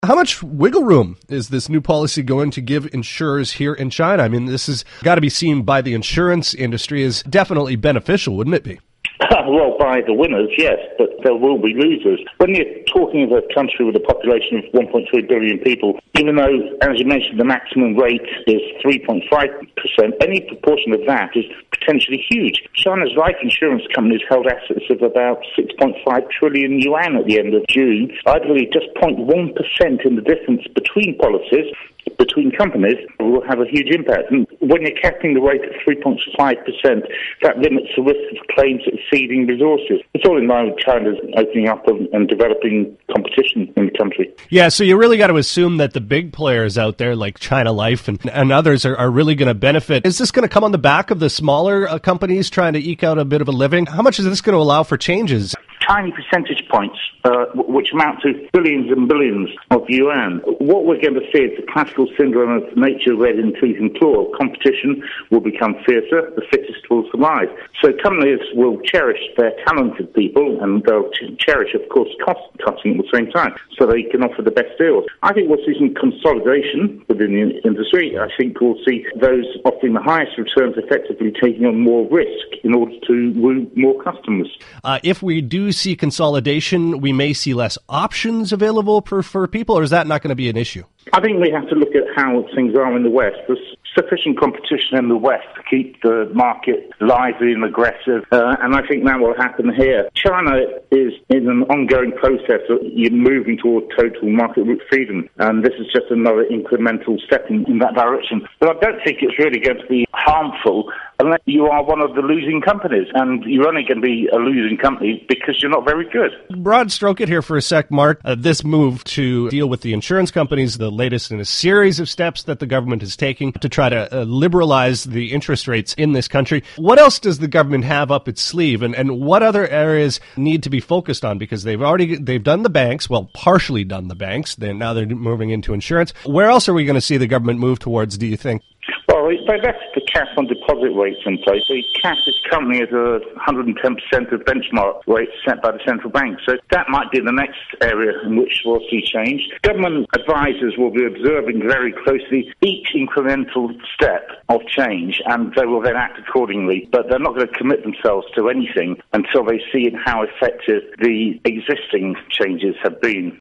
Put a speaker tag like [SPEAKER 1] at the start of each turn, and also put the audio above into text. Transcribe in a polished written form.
[SPEAKER 1] How much wiggle room is this new policy going to give insurers here in China? I mean, this has got to be seen by the insurance industry as definitely beneficial, wouldn't it be?
[SPEAKER 2] Well, by the winners, yes, but there will be losers. When you're talking of a country with a population of 1.3 billion people, even though, as you mentioned, the maximum rate is 3.5%, any proportion of that is potentially huge. China's life insurance companies held assets of about 6.5 trillion yuan at the end of June. I believe just 0.1% in the difference between policies, between companies, will have a huge impact. And when you're capping the rate at 3.5%, that limits the risk of claims exceeding resources. It's all in line with China's opening up and developing competition in the country.
[SPEAKER 1] Yeah, so you really got to assume that the big players out there, like China Life and others, are really going to benefit. Is this going to come on the back of the smaller companies trying to eke out a bit of a living? How much is this going to allow for changes?
[SPEAKER 2] Tiny percentage points, which amount to billions and billions of yuan. What we're going to see is the classical syndrome of nature read in tooth and claw. Competition will become fiercer, the fittest will survive. So companies will cherish their talented people, and they'll cherish, of course, cost-cutting at the same time, so they can offer the best deals. I think we'll see some consolidation within the industry. I think we'll see those offering the highest returns effectively taking on more risk in order to woo more customers.
[SPEAKER 1] If we do see consolidation, we may see less options available for people, or is that not going to be an issue?
[SPEAKER 2] I think we have to look at how things are in the West. There's sufficient competition in the West to keep the market lively and aggressive, and I think that will happen here. China is in an ongoing process of moving toward total market freedom, and this is just another incremental step in that direction. But I don't think it's really going to be harmful unless you are one of the losing companies, and you're only going to be a losing company because you're not very good.
[SPEAKER 1] Broad stroke it here for a sec, Mark. This move to deal with the insurance companies, the latest in a series of steps that the government is taking to try to liberalize the interest rates in this country. What else does the government have up its sleeve, and what other areas need to be focused on? Because they've done the banks, well, partially done the banks. Now they're moving into insurance. Where else are we going to see the government move towards, do you think?
[SPEAKER 2] Well, they left the cap on deposit rates in place. The cap is currently at 110% of benchmark rates set by the central bank. So that might be the next area in which we'll see change. Government advisors will be observing very closely each incremental step of change, and they will then act accordingly. But they're not going to commit themselves to anything until they see how effective the existing changes have been.